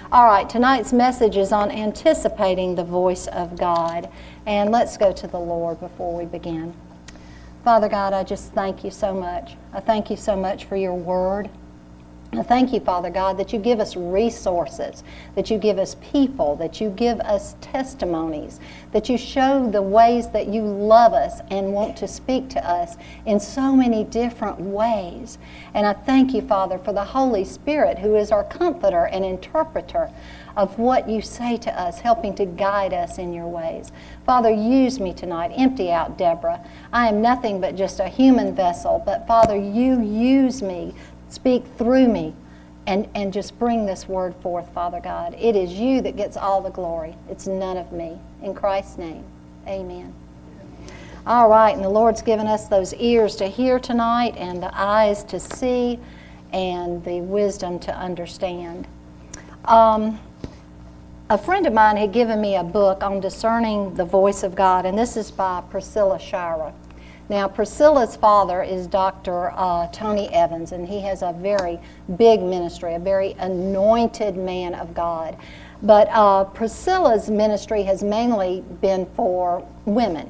All right, tonight's message is on anticipating the voice of God. And let's go to the Lord before we begin. Father God, I just thank you so much. I thank you so much for your word. I thank you, Father God, that you give us resources, that you give us people, that you give us testimonies, that you show the ways that you love us and want to speak to us in so many different ways. And I thank you, Father, for the Holy Spirit, who is our comforter and interpreter of what you say to us, helping to guide us in your ways. Father, use me tonight. Empty out Deborah. I am nothing but just a human vessel, but Father, you use me. Speak through me and just bring this word forth, Father God. It is you that gets all the glory. It's none of me. In Christ's name, amen. All right, and the Lord's given us those ears to hear tonight and the eyes to see and the wisdom to understand. A friend of mine had given me a book on discerning the voice of God, and this is by Priscilla Shirer. Now, Priscilla's father is Dr. Tony Evans, and he has a very big ministry, a very anointed man of God. But Priscilla's ministry has mainly been for women.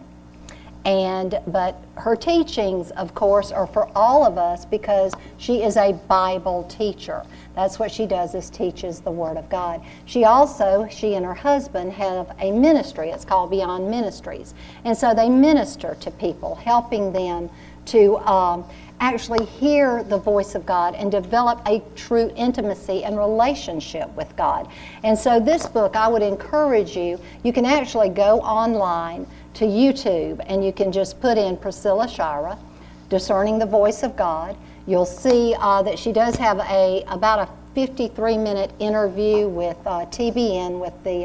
But her teachings, of course, are for all of us because she is a Bible teacher. That's what she does, is teaches the Word of God. She and her husband have a ministry. It's called Beyond Ministries. And so they minister to people, helping them to actually hear the voice of God and develop a true intimacy and relationship with God. And so this book, I would encourage you, you can actually go online to YouTube and you can just put in Priscilla Shirer, Discerning the Voice of God. You'll see that she does have about a 53-minute interview with TBN,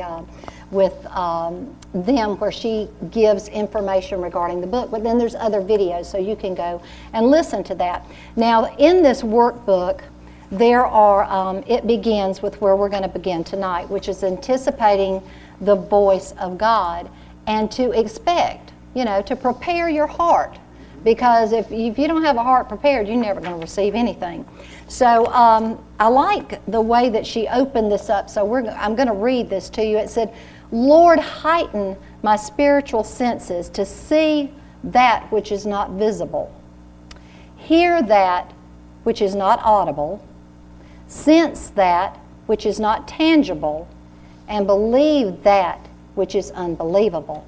with them, where she gives information regarding the book. But then there's other videos, so you can go and listen to that. Now, in this workbook, there are, it begins with where we're going to begin tonight, which is anticipating the voice of God, and to expect, to prepare your heart. Because if you don't have a heart prepared, you're never going to receive anything. So I like the way that she opened this up. So I'm going to read this to you. It said, "Lord, heighten my spiritual senses to see that which is not visible, hear that which is not audible, sense that which is not tangible, and believe that which is unbelievable.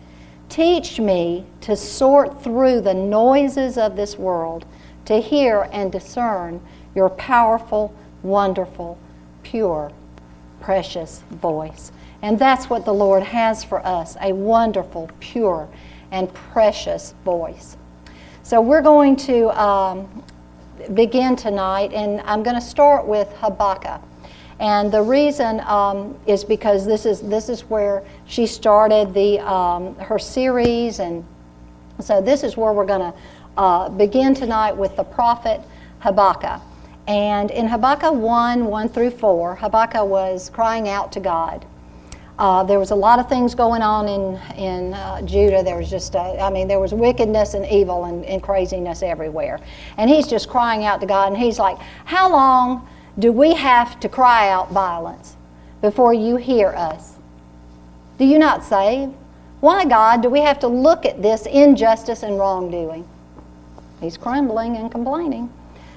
Teach me to sort through the noises of this world, to hear and discern your powerful, wonderful, pure, precious voice." And that's what the Lord has for us, a wonderful, pure, and precious voice. So we're going to begin tonight, and I'm going to start with Habakkuk. And the reason is because this is where she started her series, and so this is where we're going to begin tonight with the prophet Habakkuk. And in Habakkuk 1 through 4, Habakkuk was crying out to God. There was a lot of things going on in Judah. There was just, there was wickedness and evil and craziness everywhere. And he's just crying out to God, and he's like, how long do we have to cry out violence before you hear us? Do you not save? Why, God, do we have to look at this injustice and wrongdoing? He's grumbling and complaining.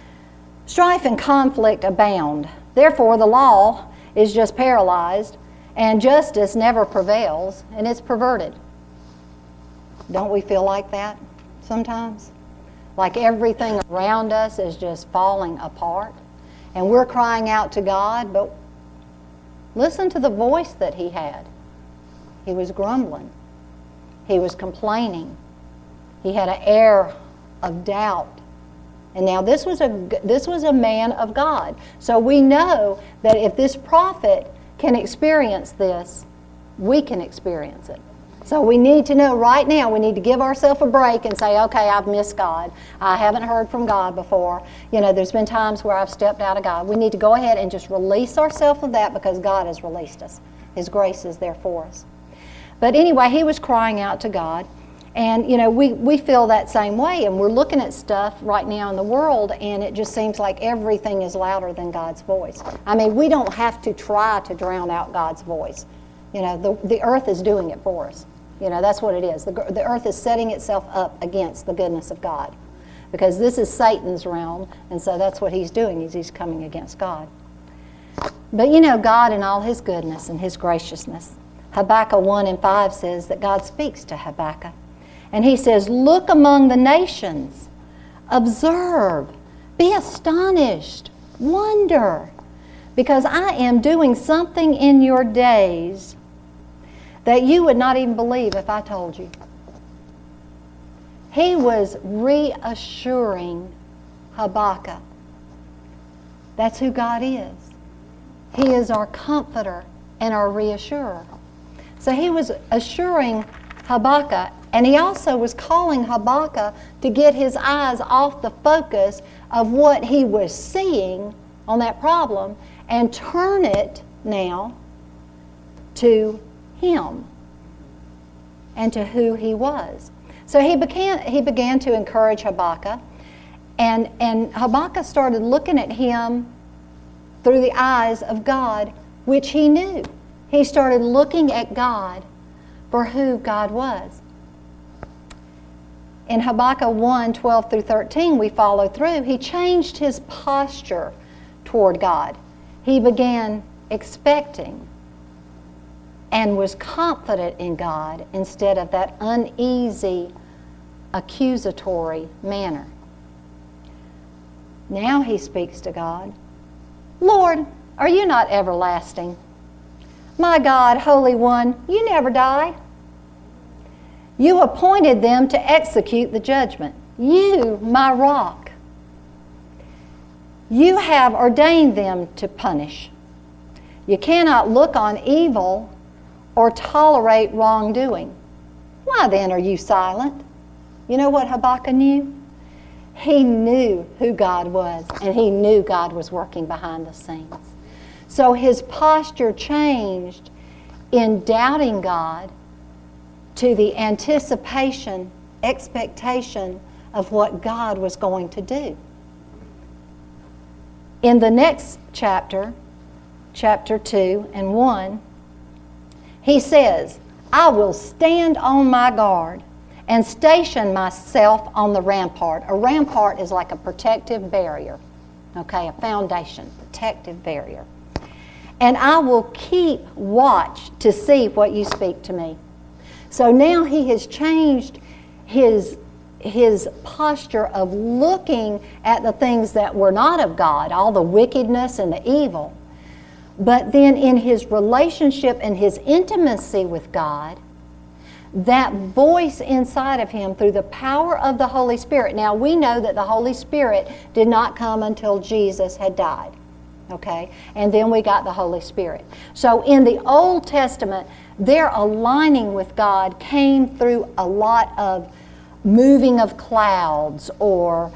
Strife and conflict abound. Therefore, the law is just paralyzed, and justice never prevails, and it's perverted. Don't we feel like that sometimes? Like everything around us is just falling apart? And we're crying out to God, but listen to the voice that he had. He was grumbling. He was complaining. He had an air of doubt. And now this was a man of God. So we know that if this prophet can experience this, we can experience it. So we need to know right now, we need to give ourselves a break and say, okay, I've missed God. I haven't heard from God before. There's been times where I've stepped out of God. We need to go ahead and just release ourselves of that because God has released us. His grace is there for us. But anyway, he was crying out to God. And, we feel that same way, and we're looking at stuff right now in the world, and it just seems like everything is louder than God's voice. I mean, we don't have to try to drown out God's voice. The earth is doing it for us. That's what it is. The earth is setting itself up against the goodness of God, because this is Satan's realm, and so that's what he's doing, is he's coming against God. But God in all his goodness and his graciousness. Habakkuk 1:5 says that God speaks to Habakkuk. And he says, look among the nations, observe, be astonished, wonder, because I am doing something in your days that you would not even believe if I told you. He was reassuring Habakkuk. That's who God is. He is our comforter and our reassurer. So he was assuring Habakkuk, and he also was calling Habakkuk to get his eyes off the focus of what he was seeing on that problem and turn it now to him and to who he was. So he began to encourage Habakkuk, and Habakkuk started looking at him through the eyes of God, which he knew. He started looking at God for who God was. In Habakkuk 1:12 through 13, we follow through. He changed his posture toward God. He began expecting and was confident in God instead of that uneasy, accusatory manner. Now he speaks to God. Lord, are you not everlasting? My God, Holy One, you never die. You appointed them to execute the judgment. You, my rock. You have ordained them to punish. You cannot look on evil or tolerate wrongdoing. Why then are you silent? You know what Habakkuk knew? He knew who God was, and he knew God was working behind the scenes. So his posture changed in doubting God to the anticipation, expectation of what God was going to do. In the next chapter, chapter 2:1, he says, I will stand on my guard and station myself on the rampart. A rampart is like a protective barrier, okay, a foundation, protective barrier. And I will keep watch to see what you speak to me. So now he has changed his posture of looking at the things that were not of God, all the wickedness and the evil. But then in his relationship and his intimacy with God, that voice inside of him through the power of the Holy Spirit. Now we know that the Holy Spirit did not come until Jesus had died. Okay? And then we got the Holy Spirit. So in the Old Testament, their aligning with God came through a lot of moving of clouds or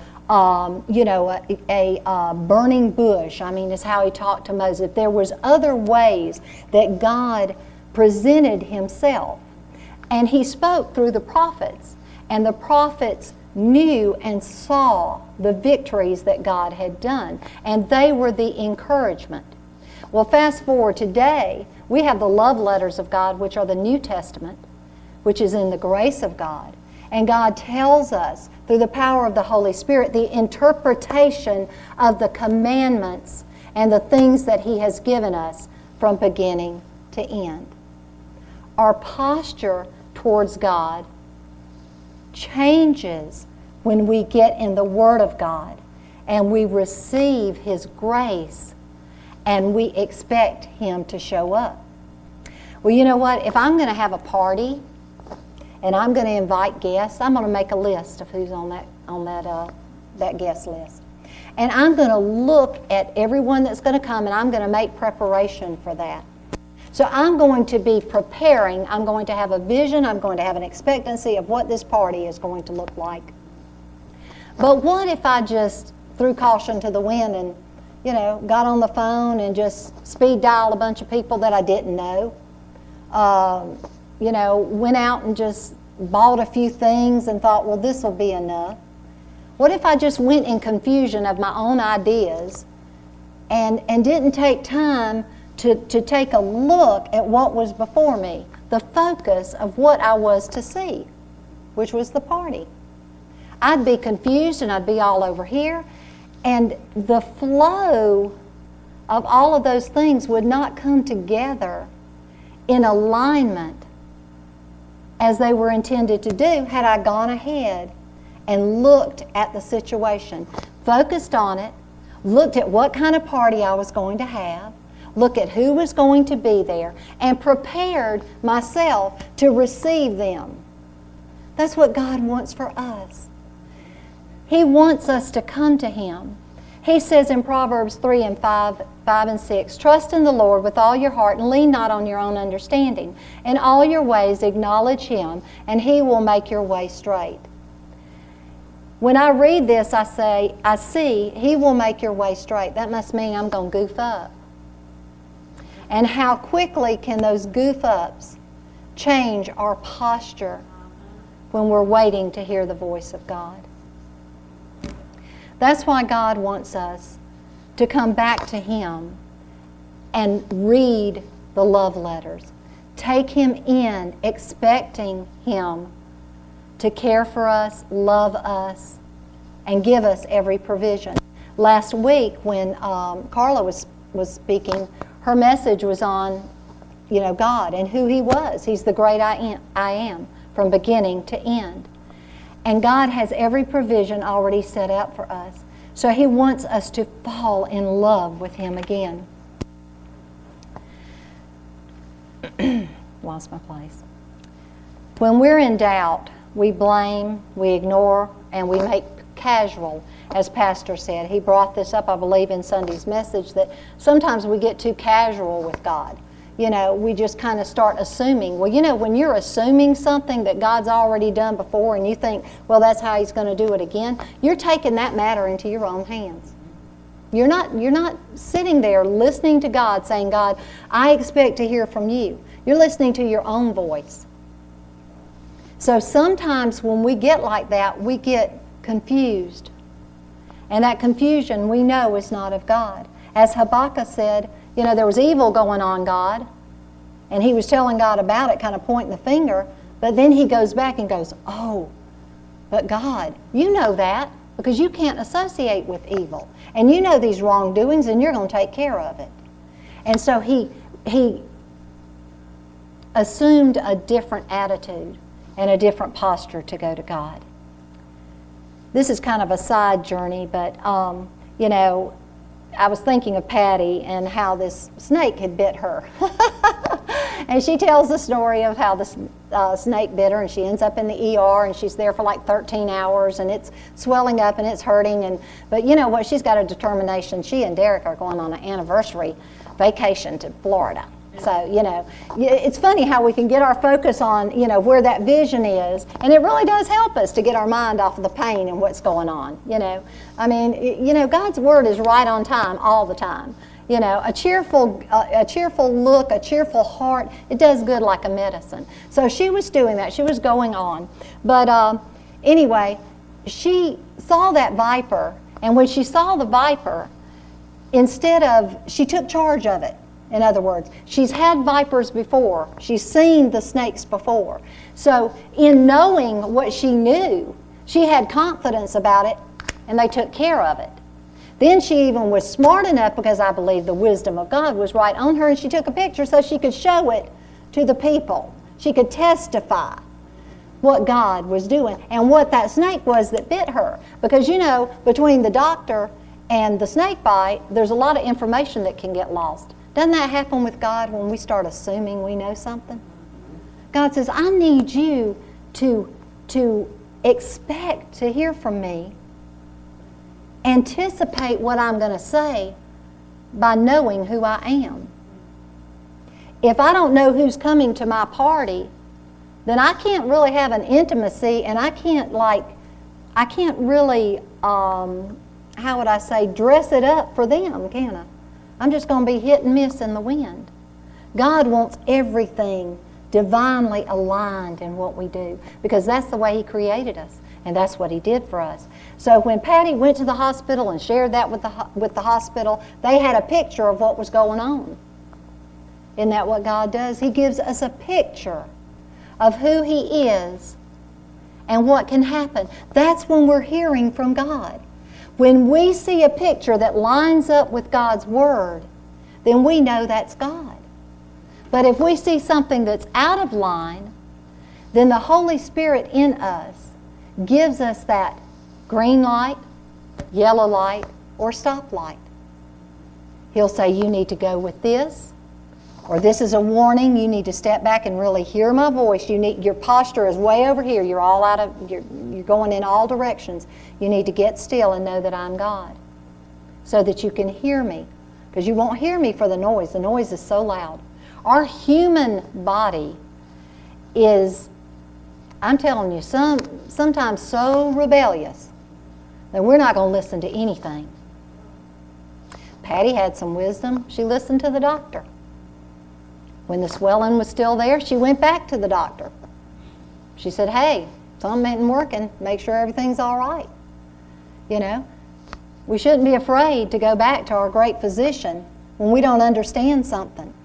a burning bush. I mean, is how he talked to Moses. There was other ways that God presented himself. And he spoke through the prophets. And the prophets knew and saw the victories that God had done. And they were the encouragement. Well, fast forward today, we have the love letters of God, which are the New Testament, which is in the grace of God. And God tells us, through the power of the Holy Spirit, the interpretation of the commandments and the things that he has given us from beginning to end. Our posture towards God changes when we get in the Word of God and we receive his grace and we expect him to show up. Well, you know what? If I'm going to have a party and I'm going to invite guests, I'm going to make a list of who's on that guest list. And I'm going to look at everyone that's going to come and I'm going to make preparation for that. So I'm going to be preparing, I'm going to have a vision, I'm going to have an expectancy of what this party is going to look like. But what if I just threw caution to the wind and, got on the phone and just speed dial a bunch of people that I didn't know? Went out and just bought a few things and thought, well, this will be enough? What if I just went in confusion of my own ideas and didn't take time to take a look at what was before me, the focus of what I was to see, which was the party? I'd be confused and I'd be all over here, and the flow of all of those things would not come together in alignment as they were intended to do had I gone ahead and looked at the situation, focused on it, looked at what kind of party I was going to have, looked at who was going to be there, and prepared myself to receive them. That's what God wants for us. He wants us to come to Him. He says in Proverbs 3 and 5 and 6, trust in the Lord with all your heart and lean not on your own understanding. In all your ways acknowledge Him, and He will make your way straight. When I read this, I see, He will make your way straight. That must mean I'm going to goof up. And how quickly can those goof ups change our posture when we're waiting to hear the voice of God? That's why God wants us to come back to Him and read the love letters. Take Him in, expecting Him to care for us, love us, and give us every provision. Last week when Carla was speaking, her message was on, God and who He was. He's the great I am from beginning to end. And God has every provision already set out for us. So He wants us to fall in love with Him again. Lost my place. When we're in doubt, we blame, we ignore, and we make casual, as Pastor said. He brought this up, I believe, in Sunday's message, that sometimes we get too casual with God. We just kind of start assuming. Well, when you're assuming something that God's already done before and you think, well, that's how He's going to do it again, you're taking that matter into your own hands. You're not sitting there listening to God saying, God, I expect to hear from you. You're listening to your own voice. So sometimes when we get like that, we get confused. And that confusion we know is not of God. As Habakkuk said, there was evil going on, God. And he was telling God about it, kind of pointing the finger. But then he goes back and goes, oh, but God, you know that because you can't associate with evil. And you know these wrongdoings and you're going to take care of it. And so he assumed a different attitude and a different posture to go to God. This is kind of a side journey, but, I was thinking of Patty and how this snake had bit her. And she tells the story of how the snake bit her, and she ends up in the ER, and she's there for like 13 hours, and it's swelling up and it's hurting. But you know what? She's got a determination. She and Derek are going on an anniversary vacation to Florida. So, it's funny how we can get our focus on, where that vision is, and it really does help us to get our mind off of the pain and what's going on, God's Word is right on time all the time. A cheerful look, a cheerful heart, it does good like a medicine. So she was doing that. She was going on. But anyway, she saw that viper, and when she saw the viper, she took charge of it. In other words, she's had vipers before. She's seen the snakes before. So in knowing what she knew, she had confidence about it, and they took care of it. Then she even was smart enough, because I believe the wisdom of God was right on her, and she took a picture so she could show it to the people. She could testify what God was doing and what that snake was that bit her. Because, between the doctor and the snake bite, there's a lot of information that can get lost. Doesn't that happen with God when we start assuming we know something? God says, I need you to expect to hear from me. Anticipate what I'm going to say by knowing who I am. If I don't know who's coming to my party, then I can't really have an intimacy, and I can't really, dress it up for them, can I? I'm just going to be hit and miss in the wind. God wants everything divinely aligned in what we do, because that's the way He created us, and that's what He did for us. So when Patty went to the hospital and shared that with the hospital, they had a picture of what was going on. Isn't that what God does? He gives us a picture of who He is and what can happen. That's when we're hearing from God. When we see a picture that lines up with God's Word, then we know that's God. But if we see something that's out of line, then the Holy Spirit in us gives us that green light, yellow light, or stop light. He'll say, you need to go with this, or this is a warning, you need to step back and really hear my voice. Your posture is way over here. You're going in all directions. You need to get still and know that I'm God, so that you can hear me. Because you won't hear me for the noise. The noise is so loud. Our human body is, I'm telling you, sometimes so rebellious that we're not going to listen to anything. Patty had some wisdom. She listened to the doctor. When the swelling was still there, she went back to the doctor. She said, hey, something ain't working. Make sure everything's all right. You know, we shouldn't be afraid to go back to our great physician when we don't understand something,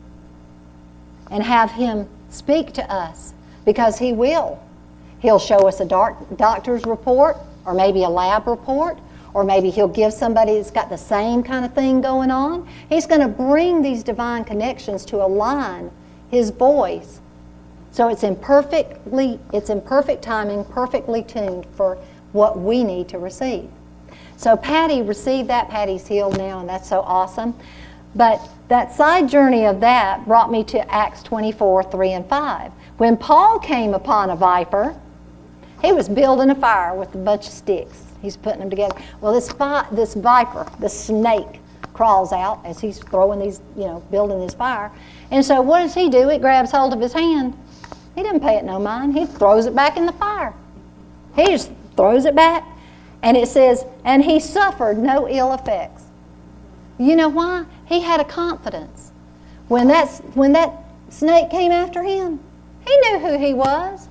and have Him speak to us, because He will. He'll show us a doctor's report, or maybe a lab report, or maybe He'll give somebody that's got the same kind of thing going on. He's going to bring these divine connections to align His voice, so it's in perfect timing, perfectly tuned for what we need to receive. So Patty received that. Patty's healed now, and that's so awesome. But that side journey of that brought me to Acts 24, 3 and 5. When Paul came upon a viper, he was building a fire with a bunch of sticks. He's putting them together. Well, this viper, this snake, crawls out as he's throwing these, building this fire. And so what does he do? It grabs hold of his hand. He doesn't pay it no mind. He throws it back in the fire. He just throws it back. And it says, and he suffered no ill effects. You know why? He had a confidence. When that snake came after him, he knew who he was.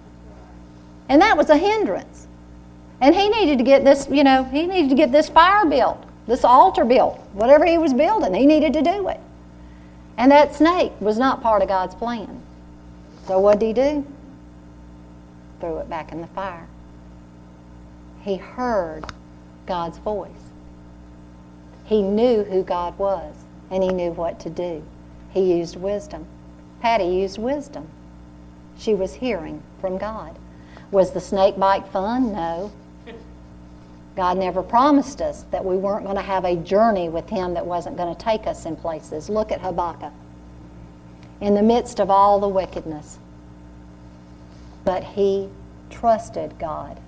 And that was a hindrance. And he needed to get this, he needed to get this fire built, this altar built, whatever he was building, he needed to do it. And that snake was not part of God's plan. So what did he do? Threw it back in the fire. He heard God's voice. He knew who God was, and he knew what to do. He used wisdom. Patty used wisdom. She was hearing from God. Was the snake bite fun? No. God never promised us that we weren't going to have a journey with Him that wasn't going to take us in places. Look at Habakkuk. In the midst of all the wickedness. But he trusted God.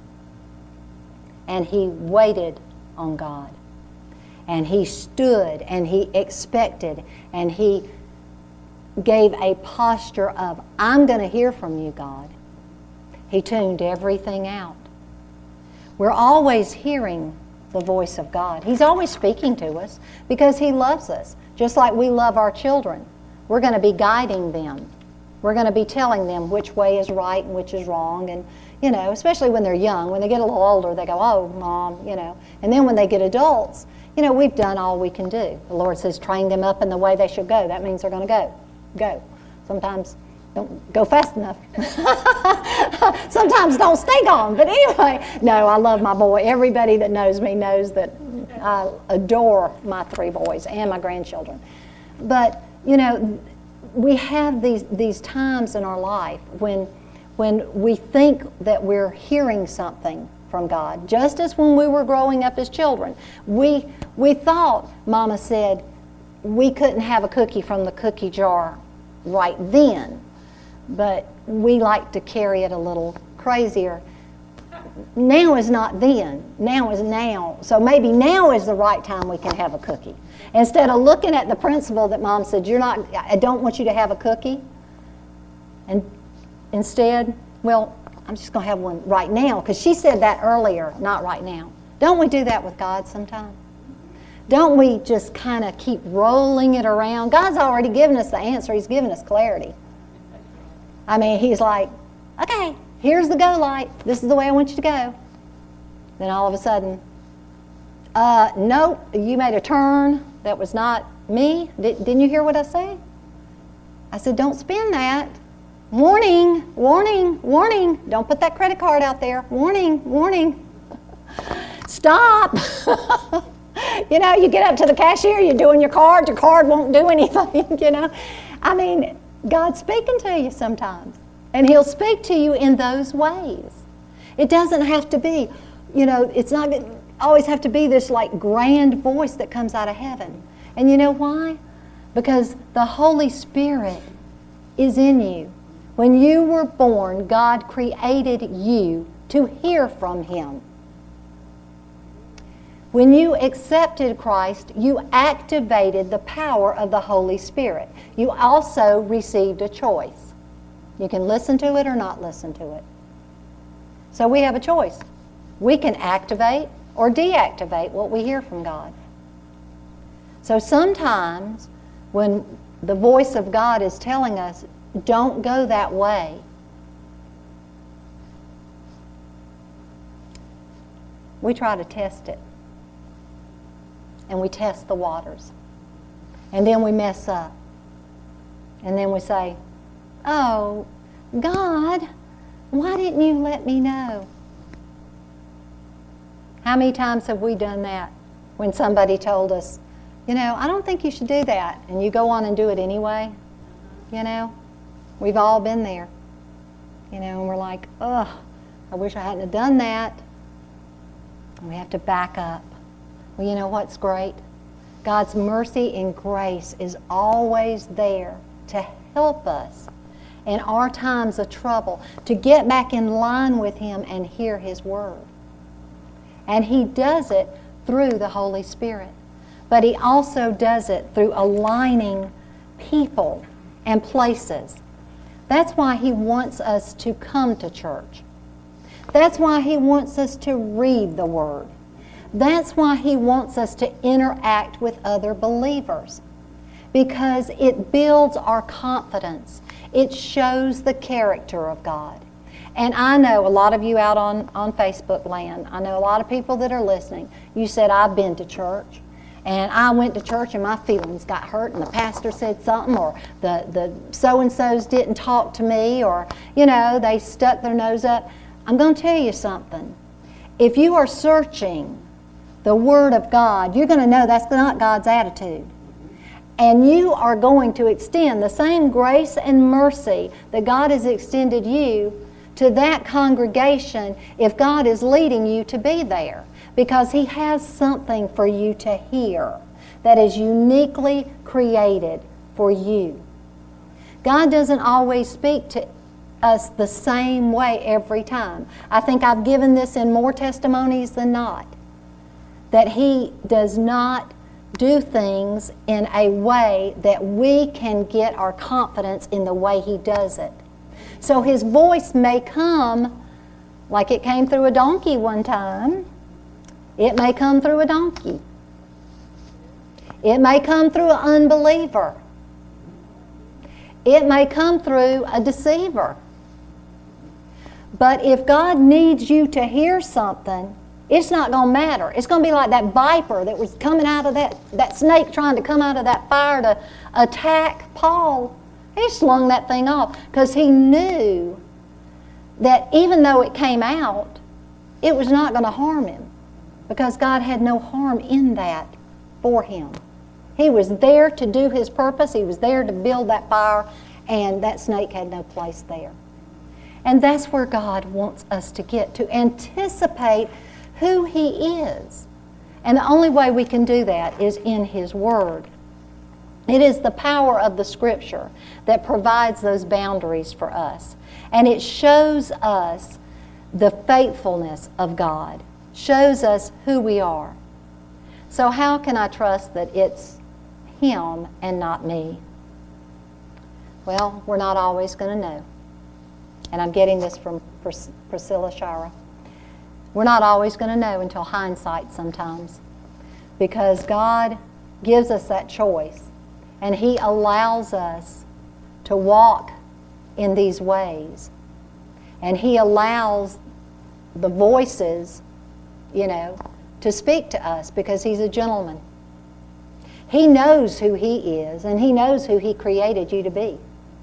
And he waited on God. And he stood and he expected and he gave a posture of, I'm going to hear from you, God. He tuned everything out. We're always hearing the voice of God. He's always speaking to us because He loves us, just like we love our children. We're going to be guiding them. We're going to be telling them which way is right and which is wrong. And, especially when they're young, when they get a little older, they go, oh, Mom, And then when they get adults, we've done all we can do. The Lord says, train them up in the way they should go. That means they're going to go. Sometimes don't go fast enough. Sometimes don't stay gone. But anyway, no, I love my boy. Everybody that knows me knows that I adore my 3 boys and my grandchildren. But, we have these times in our life when we think that we're hearing something from God. Just as when we were growing up as children. We thought, Mama said, we couldn't have a cookie from the cookie jar right then. But we like to carry it a little crazier. Now is not then. Now is now. So maybe now is the right time we can have a cookie. Instead of looking at the principle that Mom said, I don't want you to have a cookie. And instead, well, I'm just going to have one right now, because she said that earlier, not right now. Don't we do that with God sometimes? Don't we just kind of keep rolling it around? God's already given us the answer. He's given us clarity. I mean, he's like, okay, here's the go light. This is the way I want you to go. Then all of a sudden, nope, you made a turn. That was not me. Didn't you hear what I said? I said, don't spin that. Warning, warning, warning. Don't put that credit card out there. Warning, warning. Stop. You know, you get up to the cashier, you're doing your card won't do anything, you know. I mean, God's speaking to you sometimes. And He'll speak to you in those ways. It doesn't have to be, you know, it's not always have to be this like grand voice that comes out of heaven. And you know why? Because the Holy Spirit is in you. When you were born, God created you to hear from Him. When you accepted Christ, you activated the power of the Holy Spirit. You also received a choice. You can listen to it or not listen to it. So we have a choice. We can activate or deactivate what we hear from God. So sometimes when the voice of God is telling us, don't go that way, we try to test it. And we test the waters. And then we mess up. And then we say, oh, God, why didn't you let me know? How many times have we done that when somebody told us, you know, I don't think you should do that, and you go on and do it anyway? You know, we've all been there. You know, and we're like, ugh, I wish I hadn't have done that. And we have to back up. Well, you know what's great? God's mercy and grace is always there to help us in our times of trouble, to get back in line with Him and hear His Word. And He does it through the Holy Spirit. But He also does it through aligning people and places. That's why He wants us to come to church. That's why He wants us to read the Word. That's why He wants us to interact with other believers, because it builds our confidence. It shows the character of God. And I know a lot of you out on Facebook land, I know a lot of people that are listening, you said, I've been to church, and I went to church and my feelings got hurt, and the pastor said something, or the so-and-sos didn't talk to me, or, you know, they stuck their nose up. I'm going to tell you something. If you are searching the Word of God, you're going to know that's not God's attitude. And you are going to extend the same grace and mercy that God has extended you to that congregation if God is leading you to be there. Because He has something for you to hear that is uniquely created for you. God doesn't always speak to us the same way every time. I think I've given this in more testimonies than not, that He does not do things in a way that we can get our confidence in the way He does it. So His voice may come like it came through a donkey one time. It may come through a donkey. It may come through an unbeliever. It may come through a deceiver. But if God needs you to hear something, it's not going to matter. It's going to be like that viper that was coming out of that snake trying to come out of that fire to attack Paul. He slung that thing off because he knew that even though it came out, it was not going to harm him, because God had no harm in that for him. He was there to do His purpose. He was there to build that fire, and that snake had no place there. And that's where God wants us to get, to anticipate who He is. And the only way we can do that is in His Word. It is the power of the Scripture that provides those boundaries for us. And it shows us the faithfulness of God, shows us who we are. So how can I trust that it's Him and not me? Well, we're not always going to know. And I'm getting this from Priscilla Shira. We're not always going to know until hindsight sometimes, because God gives us that choice, and He allows us to walk in these ways. And He allows the voices, to speak to us because He's a gentleman. He knows who He is, and He knows who He created you to be.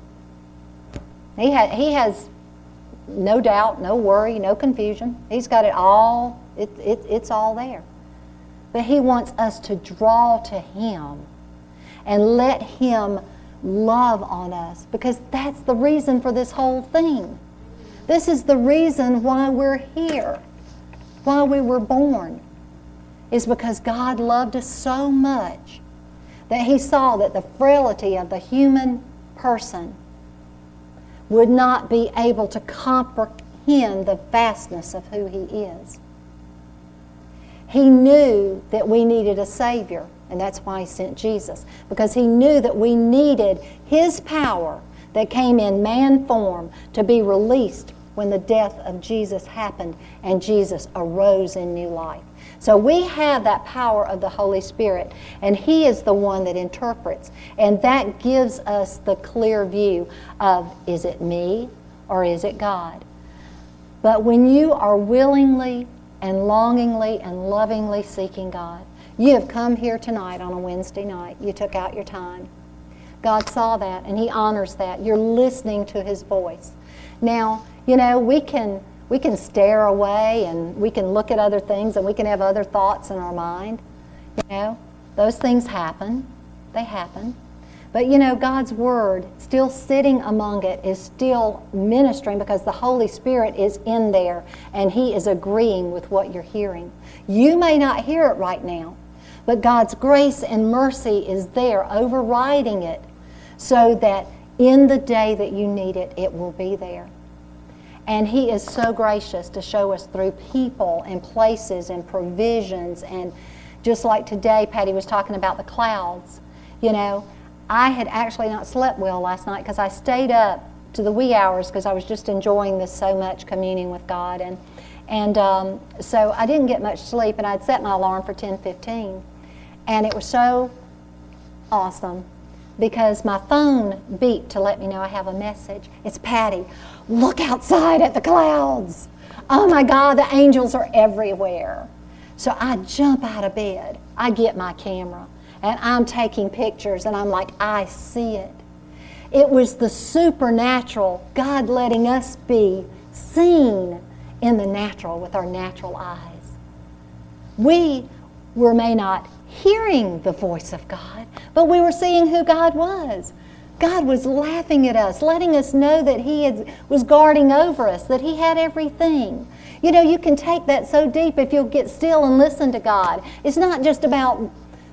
He has no doubt, no worry, no confusion. He's got it all. It's all there. But He wants us to draw to Him and let Him love on us, because that's the reason for this whole thing. This is the reason why we're here, why we were born, is because God loved us so much that He saw that the frailty of the human person would not be able to comprehend the vastness of who He is. He knew that we needed a Savior, and that's why He sent Jesus, because He knew that we needed His power that came in man form to be released when the death of Jesus happened and Jesus arose in new life. So we have that power of the Holy Spirit, and He is the one that interprets, and that gives us the clear view of, is it me or is it God? But when you are willingly and longingly and lovingly seeking God, you have come here tonight on a Wednesday night. You took out your time. God saw that, and He honors that. You're listening to His voice. Now, we can stare away, and we can look at other things, and we can have other thoughts in our mind. Those things happen. They happen. But God's Word, still sitting among it, is still ministering, because the Holy Spirit is in there, and He is agreeing with what you're hearing. You may not hear it right now, but God's grace and mercy is there overriding it, so that in the day that you need it, it will be there. And He is so gracious to show us through people and places and provisions. And just like today, Patty was talking about the clouds. I had actually not slept well last night because I stayed up to the wee hours because I was just enjoying this so much, communing with God. And so I didn't get much sleep, and I'd set my alarm for 10:15. And it was so awesome, because my phone beeped to let me know I have a message. It's Patty. Look outside at the clouds. Oh my God, the angels are everywhere. So I jump out of bed. I get my camera, and I'm taking pictures, and I'm like, I see it. It was the supernatural, God letting us be seen in the natural with our natural eyes. We may not hearing the voice of God, but we were seeing who God was. God was laughing at us, letting us know that He was guarding over us, that He had everything. You can take that so deep if you'll get still and listen to God. It's not just about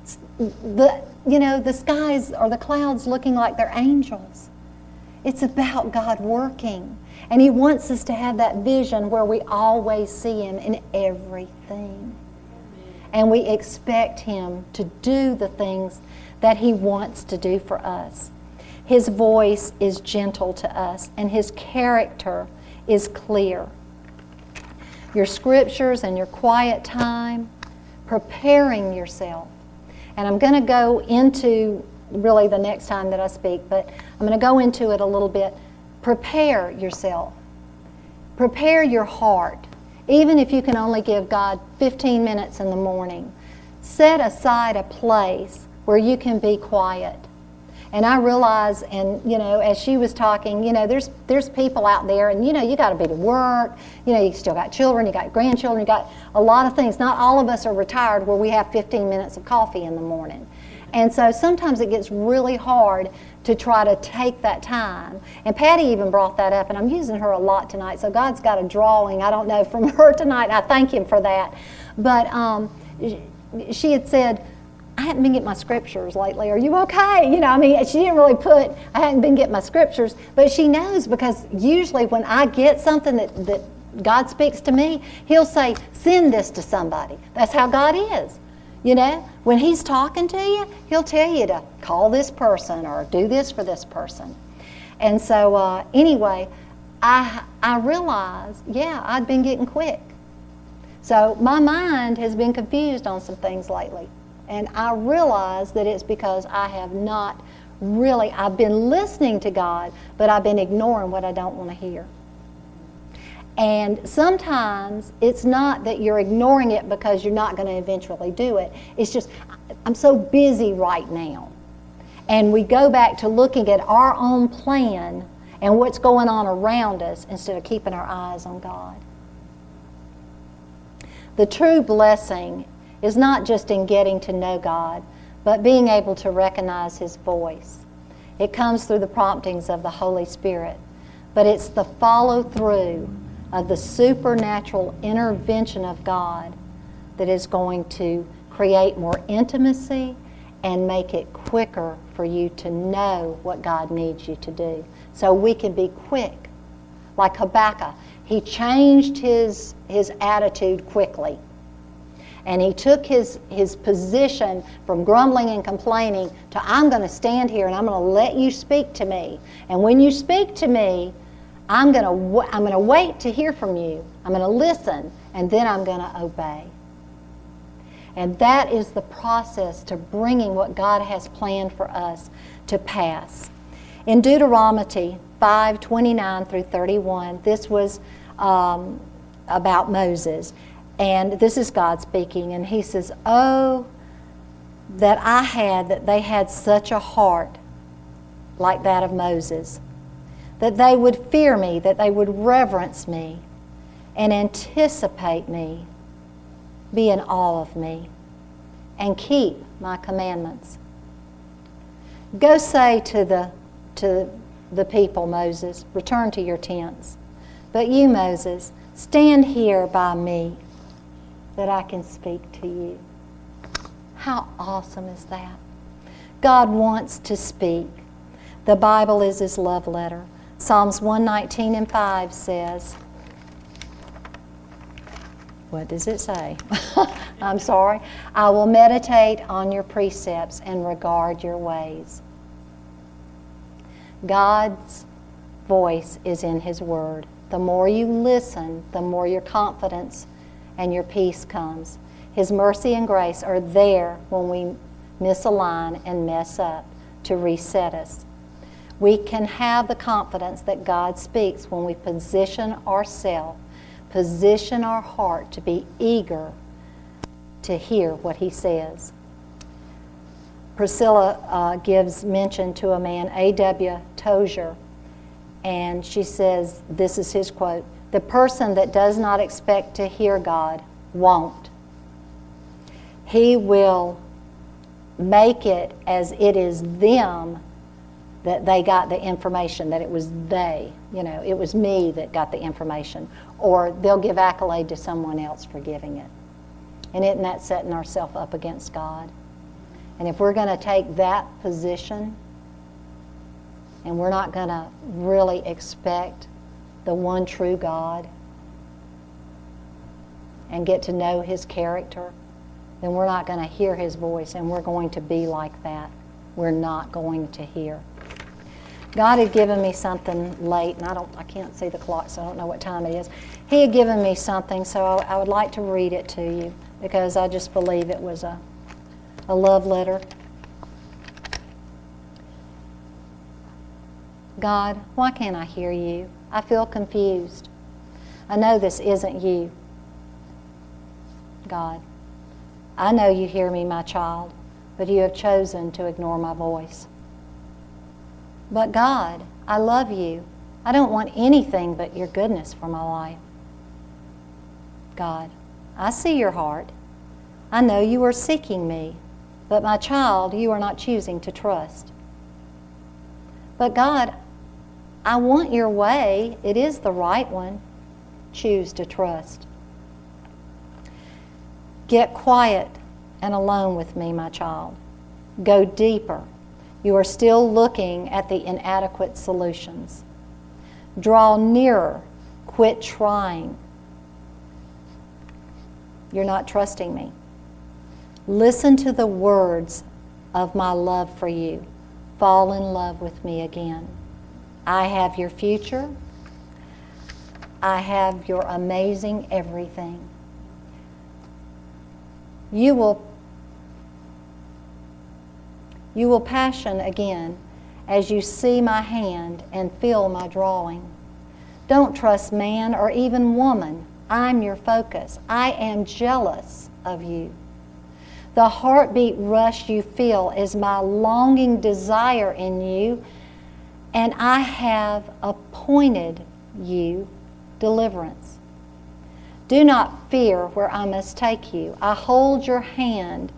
the skies or the clouds looking like they're angels. It's about God working. And He wants us to have that vision where we always see Him in everything. And we expect Him to do the things that He wants to do for us. His voice is gentle to us, and His character is clear. Your scriptures and your quiet time, preparing yourself. And I'm going to go into, really the next time that I speak, but I'm going to go into it a little bit. Prepare yourself. Prepare your heart. Even if you can only give God 15 minutes in the morning, set aside a place where you can be quiet. And I realize, and as she was talking, there's people out there, and you got to be to work. You still got children, you got grandchildren, you got a lot of things. Not all of us are retired where we have 15 minutes of coffee in the morning. And so sometimes it gets really hard to try to take that time. And Patty even brought that up, and I'm using her a lot tonight, so God's got a drawing, I don't know, from her tonight, and I thank Him for that. But she had said, I haven't been getting my scriptures lately. Are you okay? She didn't really put, I hadn't been getting my scriptures, but she knows, because usually when I get something that God speaks to me, He'll say, send this to somebody. That's how God is. When He's talking to you, He'll tell you to call this person or do this for this person. And so anyway, I realized, I'd been getting quick. So my mind has been confused on some things lately. And I realize that it's because I have not really, I've been listening to God, but I've been ignoring what I don't want to hear. And sometimes it's not that you're ignoring it because you're not going to eventually do it. It's just, I'm so busy right now. And we go back to looking at our own plan and what's going on around us instead of keeping our eyes on God. The true blessing is not just in getting to know God, but being able to recognize His voice. It comes through the promptings of the Holy Spirit, but it's the follow-through of the supernatural intervention of God that is going to create more intimacy and make it quicker for you to know what God needs you to do. So we can be quick. Like Habakkuk, he changed his attitude quickly. And he took his position from grumbling and complaining to, I'm going to stand here and I'm going to let you speak to me. And when you speak to me, I'm going to wait to hear from you. I'm going to listen, and then I'm going to obey. And that is the process to bringing what God has planned for us to pass. In Deuteronomy 5:29 through 31, this was about Moses. And this is God speaking, and he says, oh, that they had such a heart like that of Moses, that they would fear me, that they would reverence me and anticipate me, be in awe of me, and keep my commandments. Go say to the people, Moses, return to your tents. But you, Moses, stand here by me, that I can speak to you. How awesome is that? God wants to speak. The Bible is His love letter. Psalms 119:5 says, what does it say? I'm sorry. I will meditate on your precepts and regard your ways. God's voice is in His Word. The more you listen, the more your confidence and your peace comes. His mercy and grace are there when we misalign and mess up to reset us. We can have the confidence that God speaks when we position ourselves, position our heart to be eager to hear what He says. Priscilla gives mention to a man, A.W. Tozer, and she says, this is his quote, "The person that does not expect to hear God won't. He will make it as it is them that they got the information, that it was they, it was me that got the information. Or they'll give accolade to someone else for giving it. And isn't that setting ourselves up against God? And if we're going to take that position, and we're not going to really expect the one true God and get to know His character, then we're not going to hear His voice, and we're going to be like that. We're not going to hear. God had given me something late, and I can't see the clock, so I don't know what time it is. He had given me something, so I would like to read it to you, because I just believe it was a love letter. God, why can't I hear you? I feel confused. I know this isn't you. God, I know you hear me, my child, but you have chosen to ignore my voice. But God, I love you. I don't want anything but your goodness for my life. God, I see your heart. I know you are seeking me, but my child, you are not choosing to trust. But God, I want your way. It is the right one. Choose to trust. Get quiet and alone with me, my child. Go deeper. You are still looking at the inadequate solutions. Draw nearer. Quit trying. You're not trusting me. Listen to the words of my love for you. Fall in love with me again. I have your future. I have your amazing everything. You will passion again as you see my hand and feel my drawing. Don't trust man or even woman. I'm your focus. I am jealous of you. The heartbeat rush you feel is my longing desire in you, and I have appointed you deliverance. Do not fear where I must take you. I hold your hand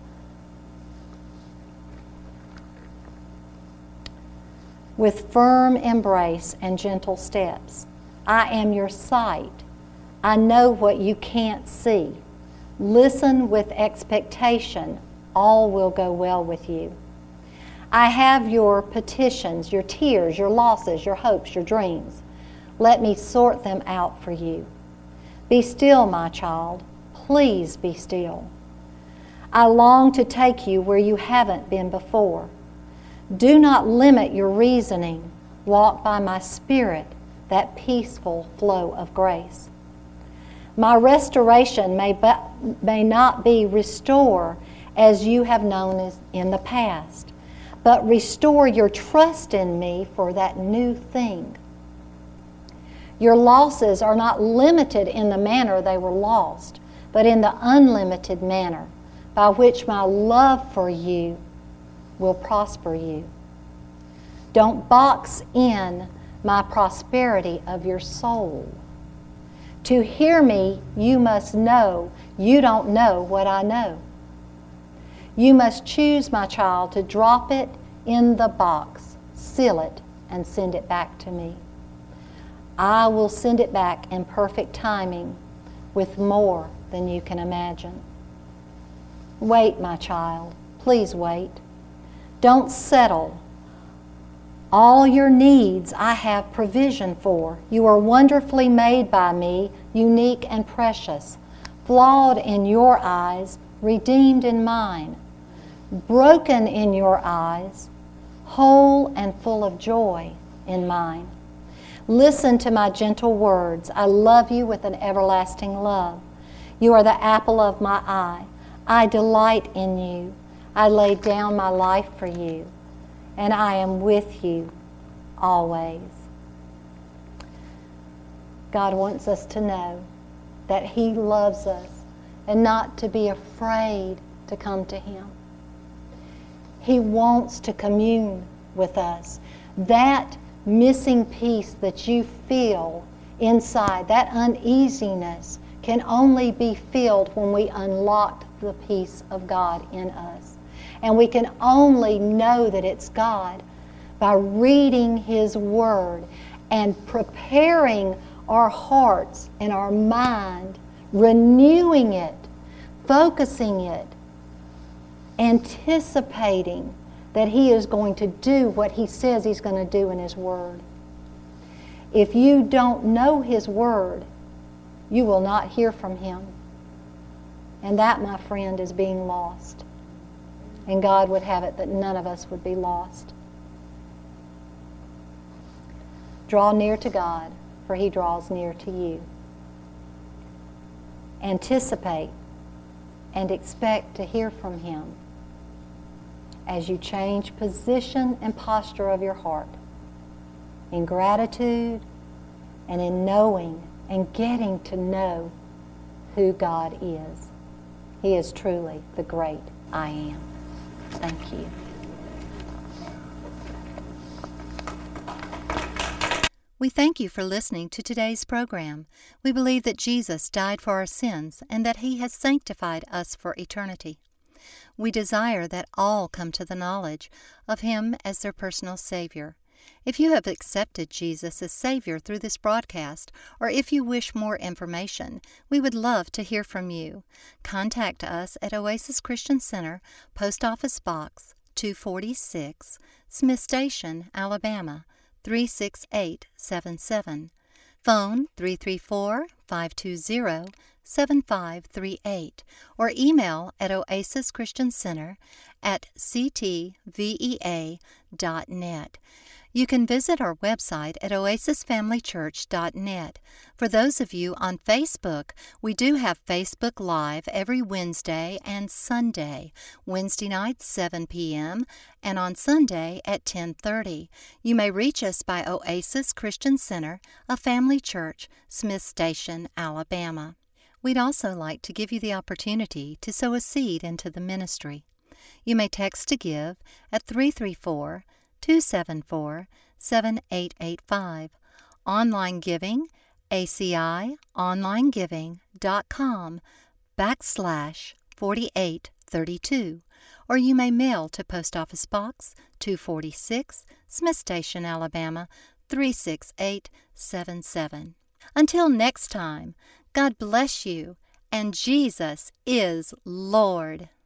with firm embrace and gentle steps. I am your sight. I know what you can't see. Listen with expectation. All will go well with you. I have your petitions, your tears, your losses, your hopes, your dreams. Let me sort them out for you. Be still, my child. Please be still. I long to take you where you haven't been before. Do not limit your reasoning. Walk by my Spirit, that peaceful flow of grace. My restoration may not be restore as you have known as in the past, but restore your trust in me for that new thing. Your losses are not limited in the manner they were lost, but in the unlimited manner by which my love for you will prosper you. Don't box in my prosperity of your soul. To hear me, you must know you don't know what I know. You must choose, my child, to drop it in the box, seal it, and send it back to me. I will send it back in perfect timing with more than you can imagine. Wait, my child. Please wait. Don't settle. All your needs I have provision for. You are wonderfully made by me, unique and precious, flawed in your eyes, redeemed in mine, broken in your eyes, whole and full of joy in mine. Listen to my gentle words. I love you with an everlasting love. You are the apple of my eye. I delight in you. I lay down my life for you, and I am with you always. God wants us to know that He loves us and not to be afraid to come to Him. He wants to commune with us. That missing piece that you feel inside, that uneasiness, can only be filled when we unlock the peace of God in us. And we can only know that it's God by reading His Word and preparing our hearts and our mind, renewing it, focusing it, anticipating that He is going to do what He says He's going to do in His Word. If you don't know His Word, you will not hear from Him. And that, my friend, is being lost. And God would have it that none of us would be lost. Draw near to God, for He draws near to you. Anticipate and expect to hear from Him as you change position and posture of your heart in gratitude and in knowing and getting to know who God is. He is truly the great I Am. Thank you. We thank you for listening to today's program. We believe that Jesus died for our sins and that He has sanctified us for eternity. We desire that all come to the knowledge of Him as their personal Savior. If you have accepted Jesus as Savior through this broadcast, or if you wish more information, we would love to hear from you. Contact us at Oasis Christian Center, Post Office Box 246, Smith Station, Alabama 36877. Phone 334-520-7538, or email at oasischristiancenter@ctvea.net. You can visit our website at oasisfamilychurch.net. For those of you on Facebook, we do have Facebook Live every Wednesday and Sunday, Wednesday nights 7 p.m. and on Sunday at 10:30. You may reach us by Oasis Christian Center, a family church, Smith Station, Alabama. We'd also like to give you the opportunity to sow a seed into the ministry. You may text to give at 334-274-7885. Online giving, acionlinegiving.com/4832. Or you may mail to Post Office Box 246, Smith Station, Alabama 36877. Until next time, God bless you, and Jesus is Lord.